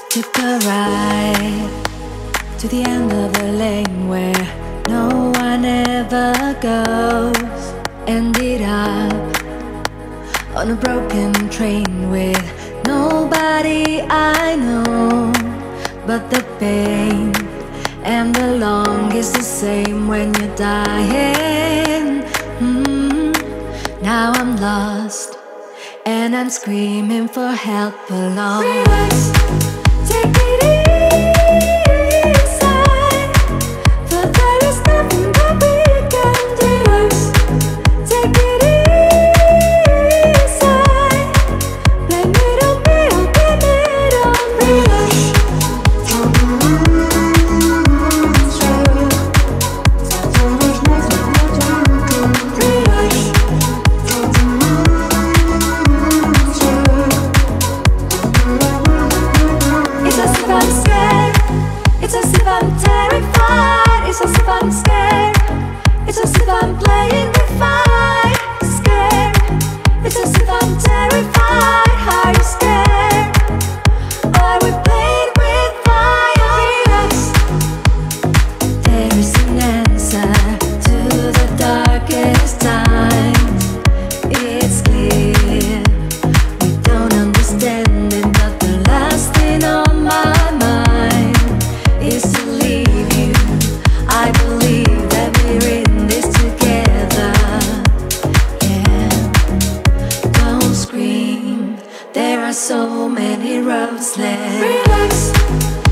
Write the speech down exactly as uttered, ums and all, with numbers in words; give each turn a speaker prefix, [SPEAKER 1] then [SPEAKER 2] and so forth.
[SPEAKER 1] Took a ride to the end of the lane where no one ever goes. Ended up on a broken train with nobody I know. But the pain and the long is the same when you're dying. mm. Now I'm lost and I'm screaming for help alone. Relax, take it easy, for there is nothing that we can do. Take it easy, blame it on me or blame it on me. It's as if I'm scared, it's as if I'm terrified, it's as if I'm scared, it's as if I'm playing with fire. Scared, it's as if I'm terrified. Are you scared? Are we playing with fire? Relax. There is an answer to the darkest times. It's clear we don't understand it, but the last thing on my mind is to leave you. I believe that we're in this together. Yeah, don't scream. There are so many roads left. Relax.